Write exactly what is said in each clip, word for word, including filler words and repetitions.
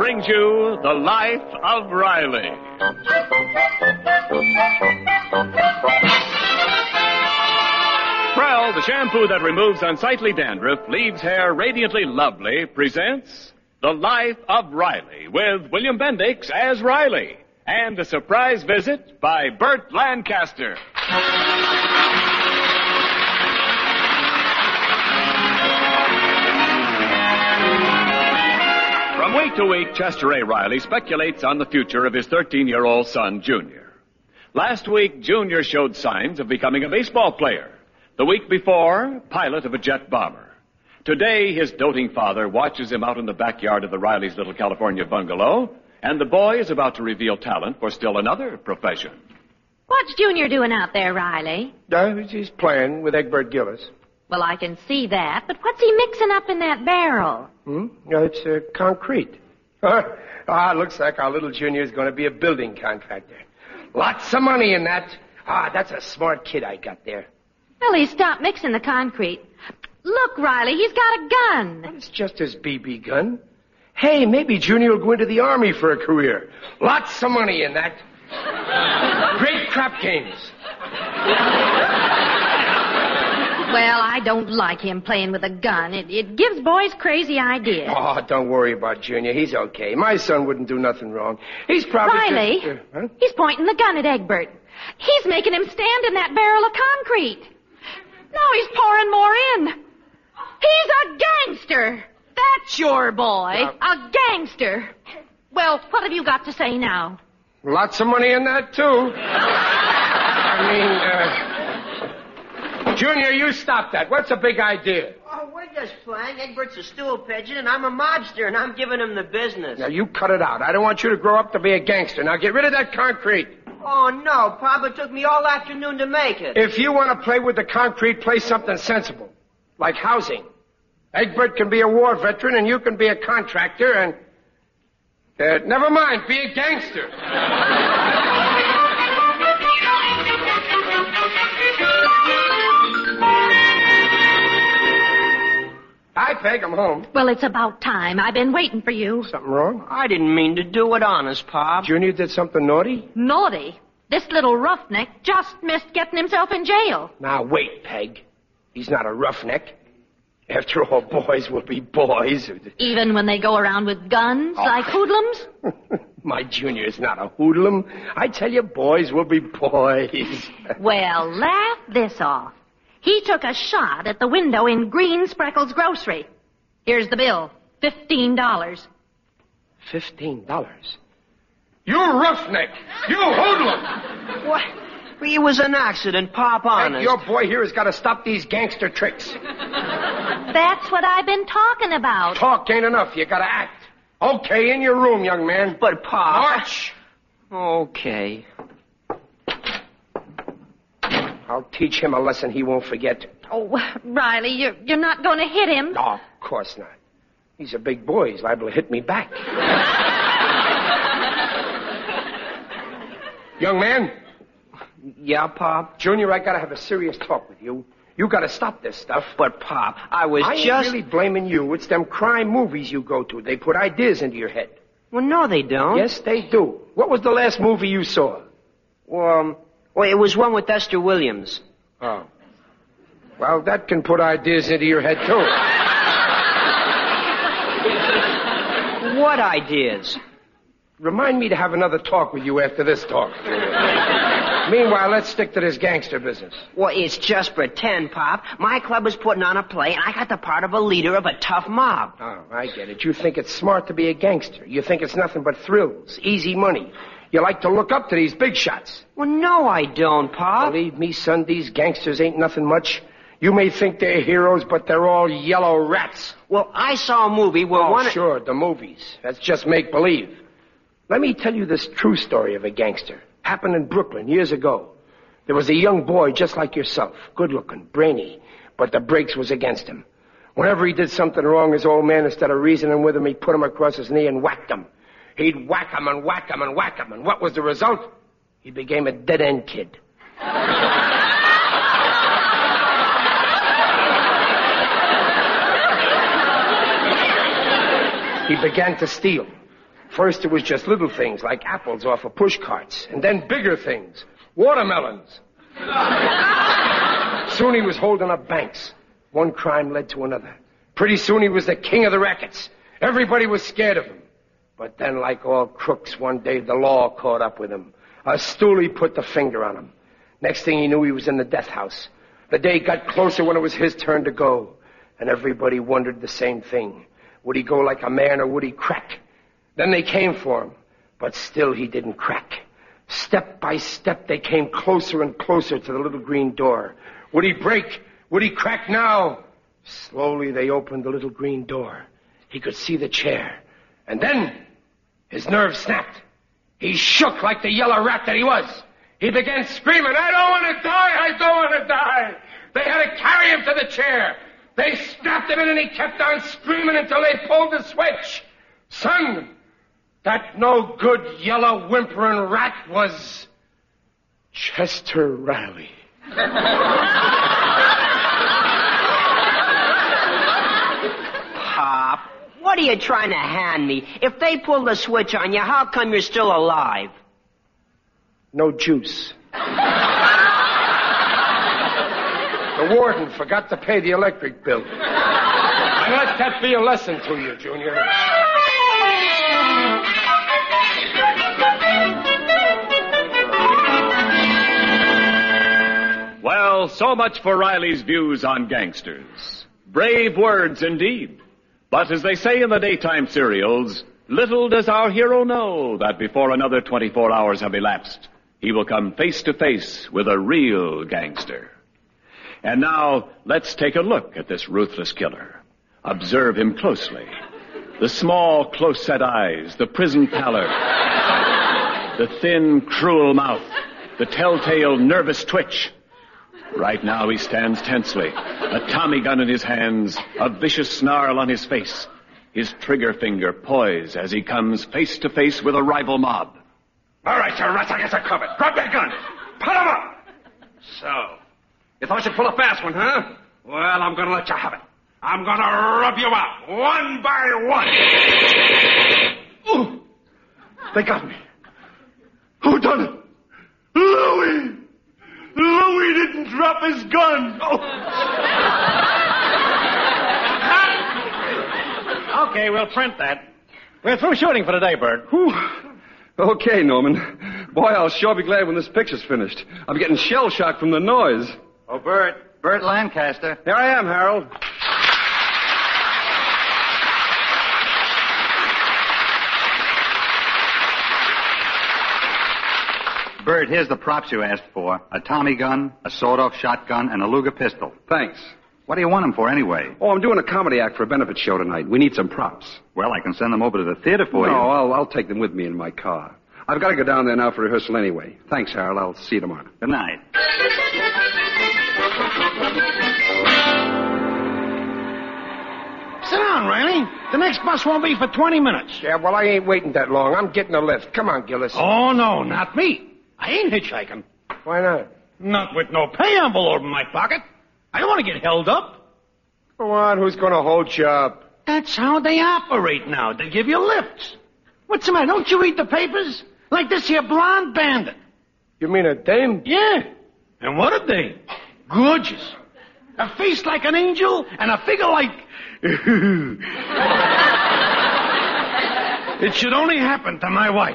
brings you The Life of Riley. Prell, the shampoo that removes unsightly dandruff, leaves hair radiantly lovely, presents The Life of Riley with William Bendix as Riley and a surprise visit by Burt Lancaster. From week to week, Chester A. Riley speculates on the future of his thirteen-year-old son, Junior. Last week, Junior showed signs of becoming a baseball player. The week before, pilot of a jet bomber. Today, his doting father watches him out in the backyard of the Rileys' little California bungalow, and the boy is about to reveal talent for still another profession. What's Junior doing out there, Riley? Uh, he's playing with Egbert Gillis. Well, I can see that, but what's he mixing up in that barrel? Hmm? No, it's uh, concrete. Ah, looks like our little Junior is going to be a building contractor. Lots of money in that. Ah, that's a smart kid I got there. Well, he stopped mixing the concrete. Look, Riley, he's got a gun. It's just his B B gun. Hey, maybe Junior will go into the Army for a career. Lots of money in that. Great crap games. Well, I don't like him playing with a gun. It, it gives boys crazy ideas. Oh, don't worry about Junior. He's okay. My son wouldn't do nothing wrong. He's probably... Riley, just, uh, huh? He's pointing the gun at Egbert. He's making him stand in that barrel of concrete. Now he's pouring more in. He's a gangster. That's your boy. Uh, a gangster. Well, what have you got to say now? Lots of money in that, too. I mean, uh... Junior, you stop that. What's the big idea? Oh, we're just playing. Egbert's a stool pigeon, and I'm a mobster, and I'm giving him the business. Now, you cut it out. I don't want you to grow up to be a gangster. Now, get rid of that concrete. Oh, no, Pop. It took me all afternoon to make it. If you want to play with the concrete, play something sensible, like housing. Egbert can be a war veteran, and you can be a contractor, and... Uh, never mind, be a gangster. Hi, Peg, I'm home. Well, it's about time. I've been waiting for you. Something wrong? I didn't mean to do it, honest, Pop. Junior did something naughty? Naughty? This little roughneck just missed getting himself in jail. Now, wait, Peg. He's not a roughneck. After all, boys will be boys. Even when they go around with guns, oh. like hoodlums? My Junior is not a hoodlum. I tell you, boys will be boys. Well, laugh this off. He took a shot at the window in Green Spreckles Grocery. Here's the bill. Fifteen dollars. Fifteen dollars? You roughneck! You hoodlum! What? It was an accident, Pop, honest. Hey, your boy here has got to stop these gangster tricks. That's what I've been talking about. Talk ain't enough. You got to act. Okay, in your room, young man. But, Pop... March! Okay. I'll teach him a lesson he won't forget. Oh, Riley, you're, you're not going to hit him. No, of course not. He's a big boy. He's liable to hit me back. Young man? Yeah, Pop? Junior, I got to have a serious talk with you. You got to stop this stuff. But, Pop, I was I just... I ain't really blaming you. It's them crime movies you go to. They put ideas into your head. Well, no, they don't. Yes, they do. What was the last movie you saw? Well, um... Well, it was one with Esther Williams. Oh. Well, that can put ideas into your head, too. What ideas? Remind me to have another talk with you after this talk. Meanwhile, let's stick to this gangster business. Well, it's just pretend, Pop. My club is putting on a play, and I got the part of a leader of a tough mob. Oh, I get it. You think it's smart to be a gangster. You think it's nothing but thrills, easy money. You like to look up to these big shots. Well, no, I don't, Pop. Believe me, son, these gangsters ain't nothing much. You may think they're heroes, but they're all yellow rats. Well, I saw a movie where oh, one... Oh, sure, the movies. That's just make-believe. Let me tell you this true story of a gangster. Happened in Brooklyn years ago. There was a young boy just like yourself. Good-looking, brainy, but the brakes was against him. Whenever he did something wrong, his old man, instead of reasoning with him, he put him across his knee and whacked him. He'd whack him and whack him and whack him. And what was the result? He became a dead-end kid. He began to steal. First, it was just little things like apples off of push carts, and then bigger things, watermelons. Soon he was holding up banks. One crime led to another. Pretty soon he was the king of the rackets. Everybody was scared of him. But then, like all crooks, one day the law caught up with him. A stoolie put the finger on him. Next thing he knew, he was in the death house. The day got closer when it was his turn to go. And everybody wondered the same thing. Would he go like a man or would he crack? Then they came for him. But still he didn't crack. Step by step, they came closer and closer to the little green door. Would he break? Would he crack now? Slowly they opened the little green door. He could see the chair. And then his nerves snapped. He shook like the yellow rat that he was. He began screaming, I don't want to die, I don't want to die. They had to carry him to the chair. They strapped him in and he kept on screaming until they pulled the switch. Son, that no good yellow whimpering rat was Chester Riley. Pop, what are you trying to hand me? If they pull the switch on you, how come you're still alive? No juice. The warden forgot to pay the electric bill. And let that be a lesson to you, Junior. Well, so much for Riley's views on gangsters. Brave words indeed. But as they say in the daytime serials, little does our hero know that before another twenty-four hours have elapsed, he will come face to face with a real gangster. And now, let's take a look at this ruthless killer. Observe him closely. The small, close-set eyes, the prison pallor, the thin, cruel mouth, the telltale nervous twitch. Right now he stands tensely, a Tommy gun in his hands, a vicious snarl on his face, his trigger finger poised as he comes face to face with a rival mob. All right, you rats, I guess I covered. Grab that gun. Put him up. So, you thought you'd pull a fast one, huh? Well, I'm going to let you have it. I'm going to rub you out, one by one. Ooh, they got me. Who done it? Louie! Louie didn't drop his gun. Oh. Okay, we'll print that. We're through shooting for today, Bert. Whew. Okay, Norman. Boy, I'll sure be glad when this picture's finished. I'm getting shell-shocked from the noise. Oh, Bert. Bert Lancaster. Here I am, Harold. Bert, here's the props you asked for. A Tommy gun, a sawed-off shotgun, and a Luger pistol. Thanks. What do you want them for, anyway? Oh, I'm doing a comedy act for a benefit show tonight. We need some props. Well, I can send them over to the theater for no, you. No, I'll, I'll take them with me in my car. I've got to go down there now for rehearsal anyway. Thanks, Harold. I'll see you tomorrow. Good night. Sit down, Riley. The next bus won't be for twenty minutes. Yeah, well, I ain't waiting that long. I'm getting a lift. Come on, Gillis. Oh, no, not me. I ain't hitchhiking. Why not? Not with no pay envelope in my pocket. I don't want to get held up. Go on, who's going to hold you up? That's how they operate now. They give you lifts. What's the matter? Don't you read the papers? Like this here blonde bandit. You mean a dame? Yeah. And what a dame. Gorgeous. A face like an angel and a figure like... It should only happen to my wife.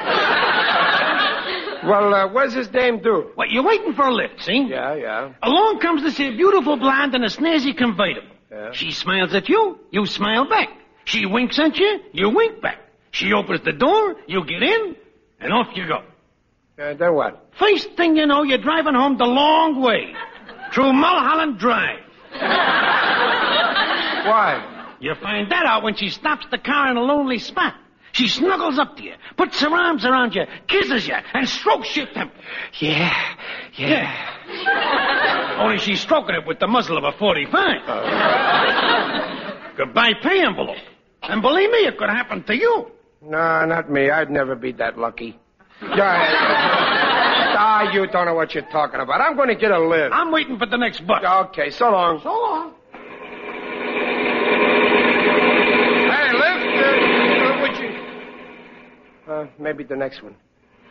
Well, uh, what's this dame do? What, you're waiting for a lift, see? Yeah, yeah. Along comes this here beautiful blonde in a snazzy convertible. Yeah. She smiles at you, you smile back. She winks at you, you wink back. She opens the door, you get in, and off you go. Uh, then what? First thing you know, you're driving home the long way. Through Mulholland Drive. Why? You find that out when she stops the car in a lonely spot. She snuggles up to you, puts her arms around you, kisses you, and strokes your temple. Yeah, yeah. yeah. Only she's stroking it with the muzzle of a forty-five. Uh. Goodbye pay envelope. And believe me, it could happen to you. No, not me. I'd never be that lucky. Yeah. Ah, you don't know what you're talking about. I'm going to get a lift. I'm waiting for the next bus. Okay, so long. So long. Hey, lift. Uh, would you... Uh, maybe the next one.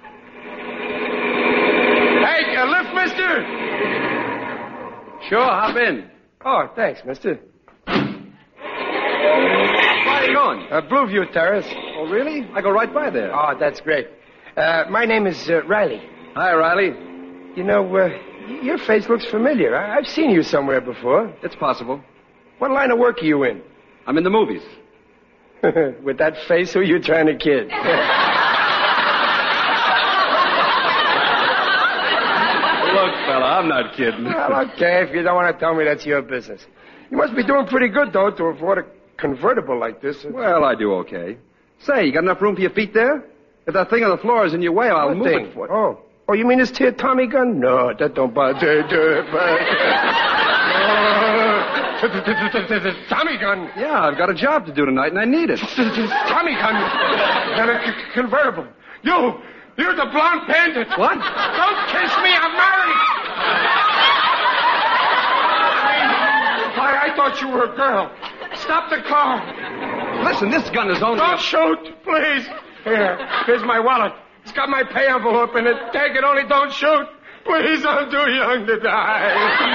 Hey, a lift, mister? Sure, hop in. Oh, thanks, mister. Where are you going? Uh, Blueview Terrace. Oh, really? I go right by there. Oh, that's great. Uh, my name is uh, Riley. Hi, Riley. You know, uh, your face looks familiar. I- I've seen you somewhere before. It's possible. What line of work are you in? I'm in the movies. With that face, who are you trying to kid? Look, fella, I'm not kidding. Well, okay, if you don't want to tell me, that's your business. You must be doing pretty good, though, to afford a convertible like this. Well, I do okay. Say, you got enough room for your feet there? If that thing on the floor is in your way, I'll What move thing? it for you. Oh. Oh, you mean this here Tommy gun? No, that don't bother. Tommy gun? Yeah, I've got a job to do tonight, and I need it. Tommy gun? Then a c- convertible. You! You're the blonde bandit! What? Don't kiss me, I'm married! I, I thought you were a girl. Stop the car. Listen, this gun is only... Don't a... shoot, please. Here, here's my wallet. It's got my pay envelope in it. Take it, only don't shoot. Please, I'm too young to die.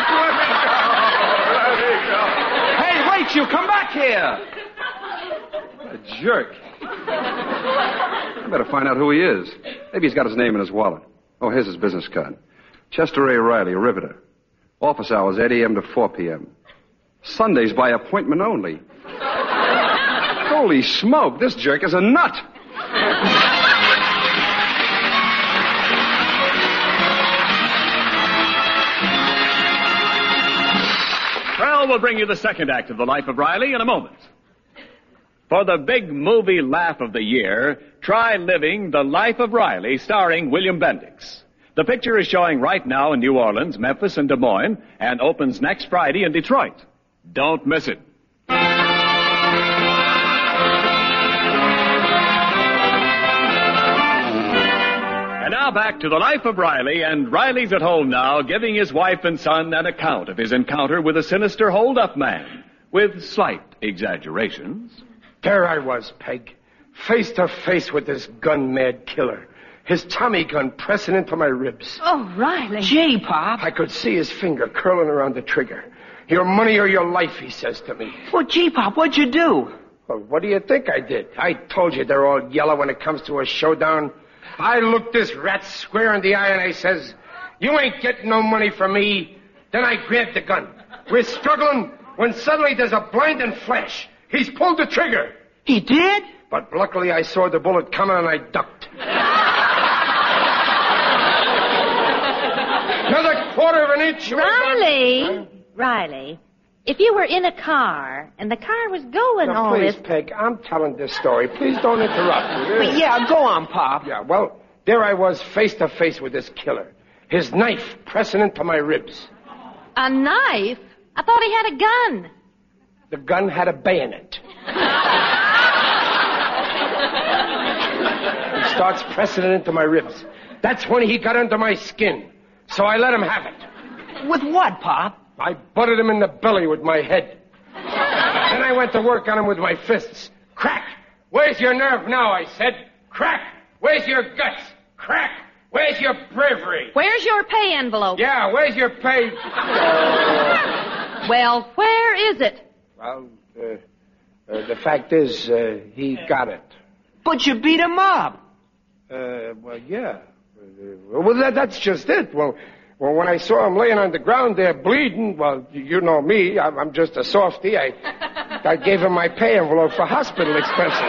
Let me go. Let me go. Hey, wait, you come back here. A jerk. I better find out who he is. Maybe he's got his name in his wallet. Oh, here's his business card. Chester A. Riley, Riveter. Office hours, eight a.m. to four p.m. Sundays by appointment only. Holy smoke, this jerk is a nut. Well, we'll bring you the second act of the life of Riley in a moment. For the big movie laugh of the year, try living The Life of Riley starring William Bendix. The picture is showing right now in New Orleans, Memphis, and Des Moines, and opens next Friday in Detroit. Don't miss it. And now back to The Life of Riley, and Riley's at home now, giving his wife and son an account of his encounter with a sinister hold-up man, with slight exaggerations. There I was, Peg, face to face with this gun-mad killer. His Tommy gun pressing into my ribs. Oh, Riley. Gee, Pop. I could see his finger curling around the trigger. Your money or your life, he says to me. Well, gee, Pop, what'd you do? Well, what do you think I did? I told you they're all yellow when it comes to a showdown. I looked this rat square in the eye and I says, you ain't getting no money from me. Then I grabbed the gun. We're struggling when suddenly there's a blinding flash. He's pulled the trigger. He did? But luckily I saw the bullet coming and I ducked. Another quarter of an inch. Riley, Huh? Riley, if you were in a car and the car was going Now, all please, this... Peg, I'm telling this story. Please don't interrupt me. But yeah, go on, Pop. Yeah, well, there I was face to face with this killer. His knife pressing into my ribs. A knife? I thought he had a gun. The gun had a bayonet. He starts pressing it into my ribs. That's when he got under my skin. So I let him have it. With what, Pop? I butted him in the belly with my head. Then I went to work on him with my fists. Crack! Where's your nerve now, I said. Crack! Where's your guts? Crack! Where's your bravery? Where's your pay envelope? Yeah, where's your pay? Well, where is it? Well, uh, uh, the fact is, uh, he got it. But you beat him up. Uh, well, yeah. Uh, well, that, that's just it. Well, well, when I saw him laying on the ground there bleeding, well, you know me, I'm, I'm just a softy. I, I gave him my pay envelope for hospital expenses.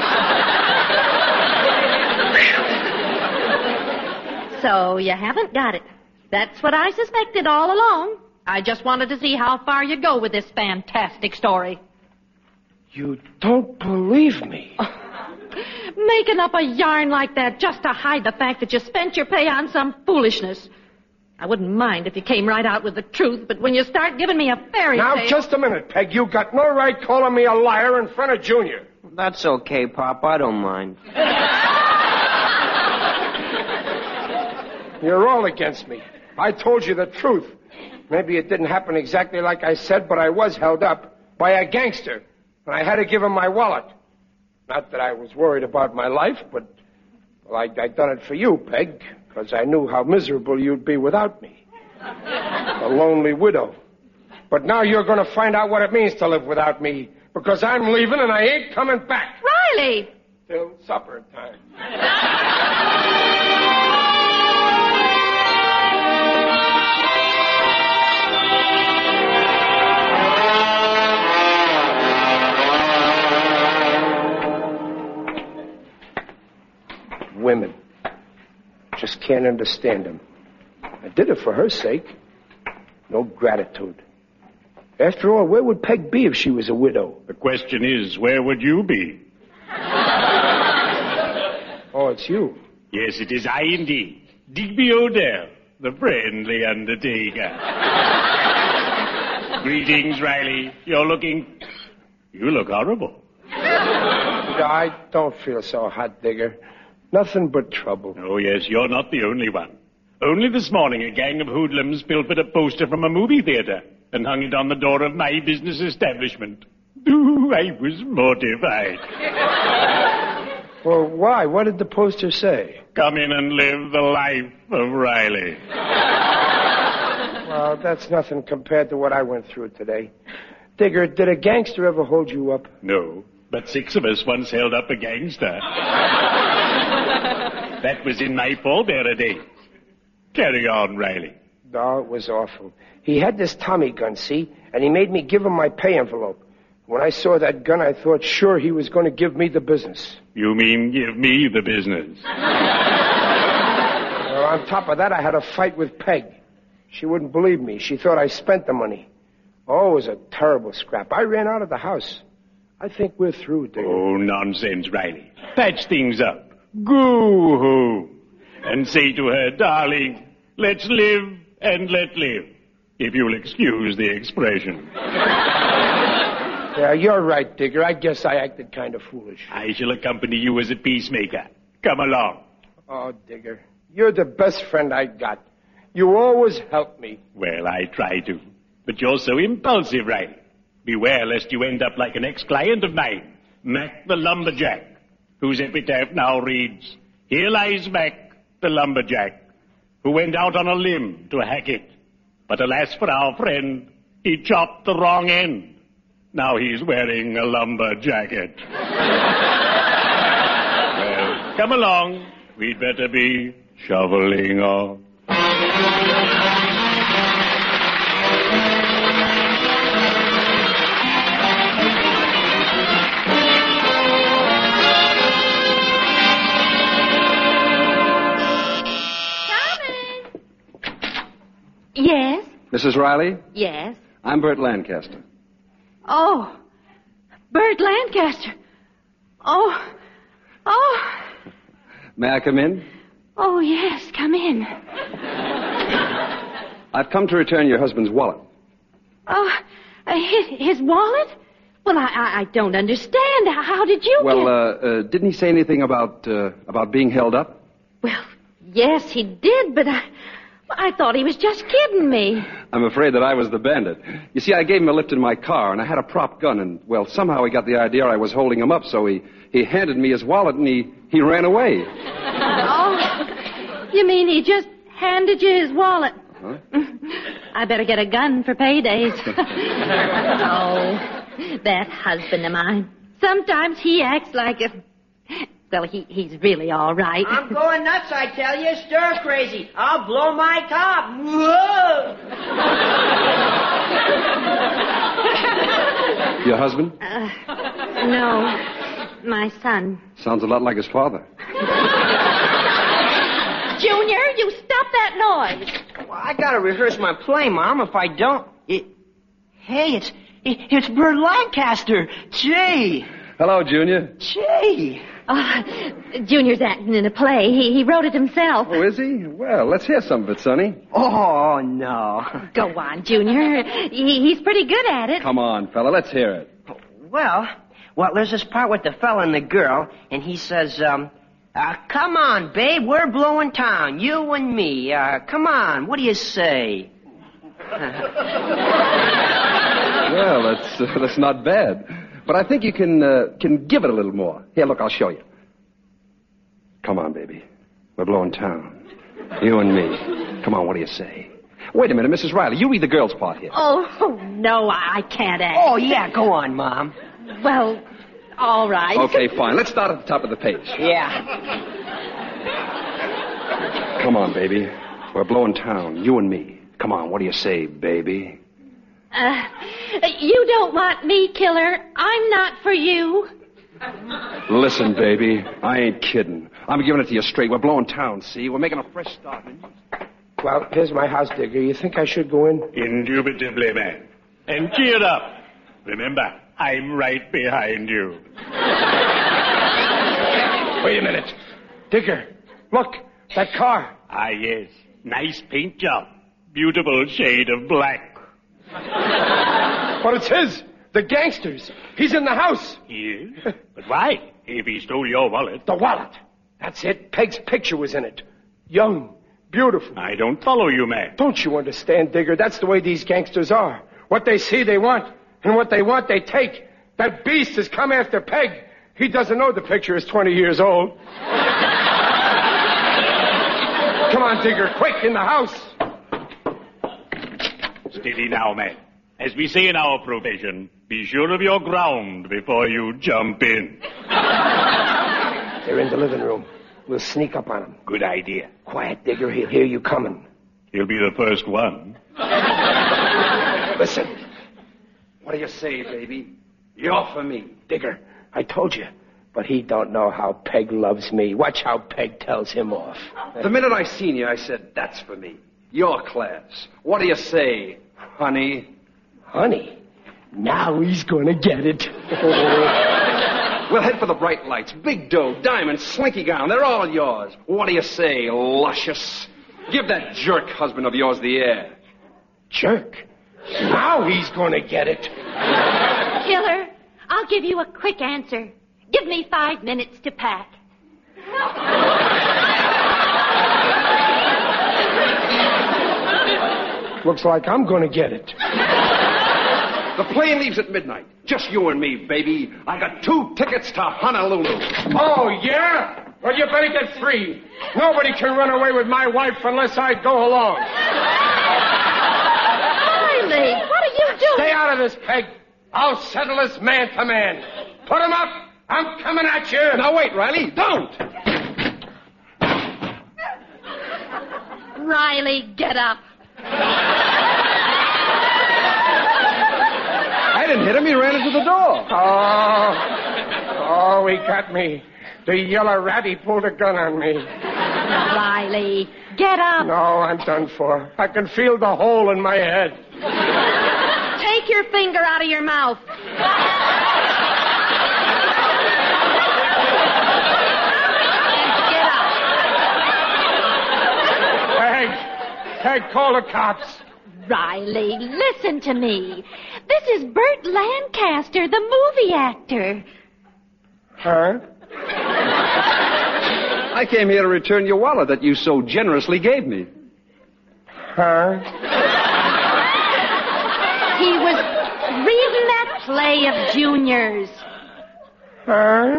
So you haven't got it. That's what I suspected all along. I just wanted to see how far you go with this fantastic story. You don't believe me? Making up a yarn like that just to hide the fact that you spent your pay on some foolishness. I wouldn't mind if you came right out with the truth, but when you start giving me a fairy Now, tale... just a minute, Peg. You got no right calling me a liar in front of Junior. That's okay, Pop. I don't mind. You're all against me. I told you the truth. Maybe it didn't happen exactly like I said, but I was held up by a gangster, and I had to give him my wallet. Not that I was worried about my life, but Well, I, I done it for you, Peg, because I knew how miserable you'd be without me. A lonely widow. But now you're going to find out what it means to live without me, because I'm leaving and I ain't coming back. Riley! Till supper time. Women. Just can't understand them. I did it for her sake. No gratitude. After all, where would Peg be if she was a widow? The question is, where would you be? Oh, it's you. Yes, it is I indeed. Digby Odell, the friendly undertaker. Greetings, Riley. You're looking... You look horrible. I don't feel so hot, Digger. Nothing but trouble. Oh, yes, you're not the only one. Only this morning, a gang of hoodlums pilfered a poster from a movie theater and hung it on the door of my business establishment. Ooh, I was mortified. Well, why? What did the poster say? Come in and live the life of Riley. Well, that's nothing compared to what I went through today. Digger, did a gangster ever hold you up? No, but six of us once held up a gangster. That was in my pallbearer days. Carry on, Riley. No, it was awful. He had this Tommy gun, see? And he made me give him my pay envelope. When I saw that gun, I thought sure he was going to give me the business. You mean give me the business? Well, on top of that, I had a fight with Peg. She wouldn't believe me. She thought I spent the money. Oh, it was a terrible scrap. I ran out of the house. I think we're through, Digger. Oh, nonsense, Riley. Patch things up. Go home and say to her, darling, let's live and let live, if you'll excuse the expression. Yeah, you're right, Digger. I guess I acted kind of foolish. I shall accompany you as a peacemaker. Come along. Oh, Digger, you're the best friend I got. You always help me. Well, I try to. But you're so impulsive, Riley. Beware lest you end up like an ex-client of mine, Mac the Lumberjack, whose epitaph now reads, here lies Mac the Lumberjack, who went out on a limb to hack it. But alas for our friend, he chopped the wrong end. Now he's wearing a lumber jacket. Well, come along. We'd better be shoveling off. Yes? Missus Riley? Yes. I'm Bert Lancaster. Oh, Bert Lancaster. Oh, oh. May I come in? Oh, yes, come in. I've come to return your husband's wallet. Oh, uh, his, his wallet? Well, I, I, I don't understand. How, how did you Well, get... uh, uh, didn't he say anything about, uh, about being held up? Well, yes, he did, but I... I thought he was just kidding me. I'm afraid that I was the bandit. You see, I gave him a lift in my car, and I had a prop gun, and, well, somehow he got the idea I was holding him up, so he, he handed me his wallet, and he, he ran away. Oh, you mean he just handed you his wallet? Huh? I better get a gun for paydays. Oh, that husband of mine. Sometimes he acts like a... Well, he, he's really all right. I'm going nuts, I tell you. Stir crazy. I'll blow my top. Whoa! Your husband? Uh, no, my son. Sounds a lot like his father. Junior, you stop that noise. Well, I gotta rehearse my play, Mom. If I don't... It... Hey, it's... It, it's Bert Lancaster. Gee. Hello, Junior. Gee. Uh, Junior's acting in a play. He, he wrote it himself. Oh, is he? Well, let's hear some of it, Sonny. Oh, no. Go on, Junior. He, he's pretty good at it. Come on, fella, let's hear it. Well, well, there's this part with the fella and the girl, and he says, um, uh, come on, babe, we're blowing town, you and me. Uh, come on, what do you say? Well, that's, uh, that's not bad. But I think you can uh, can give it a little more. Here, look, I'll show you. Come on, baby. We're blowing town. You and me. Come on, what do you say? Wait a minute, Missus Riley. You read the girl's part here. Oh, oh, no, I can't act. Oh, yeah, go on, Mom. Well, all right. Okay, fine. Let's start at the top of the page. Yeah. Come on, baby. We're blowing town. You and me. Come on, what do you say, baby? Uh, you don't want me, Killer. I'm not for you. Listen, baby. I ain't kidding. I'm giving it to you straight. We're blowing town, see? We're making a fresh start. Well, here's my house, Digger. You think I should go in? Indubitably, man. And cheer up. Remember, I'm right behind you. Wait a minute. Digger, look, that car. Ah, yes. Nice paint job. Beautiful shade of black. But it's his. The gangster's. He's in the house. He is? But why? If he stole your wallet. The wallet. That's it. Peg's picture was in it. Young. Beautiful. I don't follow you, man. Don't you understand, Digger? That's the way these gangsters are. What they see, they want. And what they want, they take. That beast has come after Peg. He doesn't know the picture is twenty years old. Come on, Digger. Quick, in the house. Steady now, man. As we say in our profession, be sure of your ground before you jump in. They're in the living room. We'll sneak up on him. Good idea. Quiet, Digger. He'll hear you coming. He'll be the first one. Listen. What do you say, baby? You're for me. Digger, I told you. But he don't know how Peg loves me. Watch how Peg tells him off. The minute I seen you, I said, that's for me. Your class. What do you say, honey? Honey? Now he's gonna get it. We'll head for the bright lights. Big dough, diamonds, slinky gown. They're all yours. What do you say, luscious? Give that jerk husband of yours the air. Jerk? Now he's gonna get it. Killer, I'll give you a quick answer. Give me five minutes to pack. Looks like I'm gonna get it. The plane leaves at midnight. Just you and me, baby. I got two tickets to Honolulu. Oh, yeah? Well, you better get free. Nobody can run away with my wife unless I go along. Riley, what are you doing? Stay out of this, Peg. I'll settle this man to man. Put him up. I'm coming at you. Now, wait, Riley. Don't. Riley, get up. I didn't hit him. He ran into the door. Oh. Oh, he got me. The yellow rat, he pulled a gun on me. Riley, get up. No, I'm done for. I can feel the hole in my head. Take your finger out of your mouth. Peg, Peg, call the cops. Riley, listen to me. This is Burt Lancaster, the movie actor. Huh? I came here to return your wallet that you so generously gave me. Huh? He was reading that play of Junior's. Huh?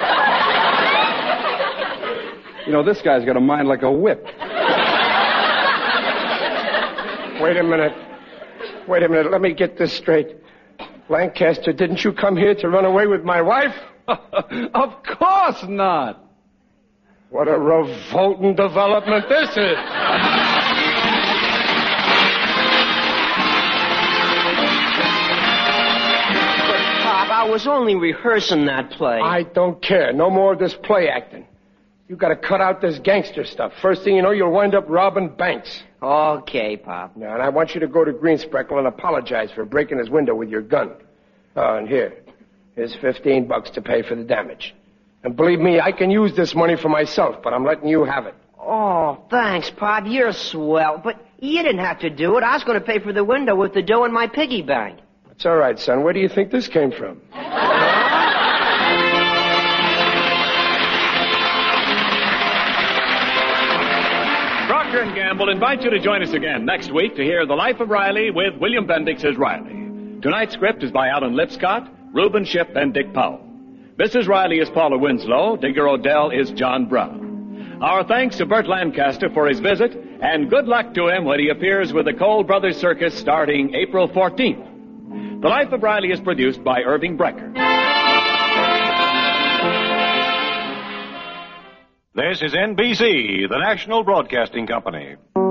You know, this guy's got a mind like a whip. Wait a minute. Wait a minute. Let me get this straight. Lancaster, didn't you come here to run away with my wife? Of course not. What a revolting development this is. Pop, I was only rehearsing that play. I don't care. No more of this play acting. You gotta cut out this gangster stuff. First thing you know, you'll wind up robbing banks. Okay, Pop. Now, and I want you to go to Greenspreckle and apologize for breaking his window with your gun. Oh, and here. Here's fifteen bucks to pay for the damage. And believe me, I can use this money for myself, but I'm letting you have it. Oh, thanks, Pop. You're swell. But you didn't have to do it. I was going to pay for the window with the dough in my piggy bank. It's all right, son. Where do you think this came from? Procter and Gamble invite you to join us again next week to hear The Life of Riley with William Bendix as Riley. Tonight's script is by Alan Lipscott, Reuben Shipp, and Dick Powell. Missus Riley is Paula Winslow. Digger Odell is John Brown. Our thanks to Burt Lancaster for his visit, and good luck to him when he appears with the Cole Brothers Circus starting April fourteenth. The Life of Riley is produced by Irving Brecker. This is N B C, the national broadcasting company.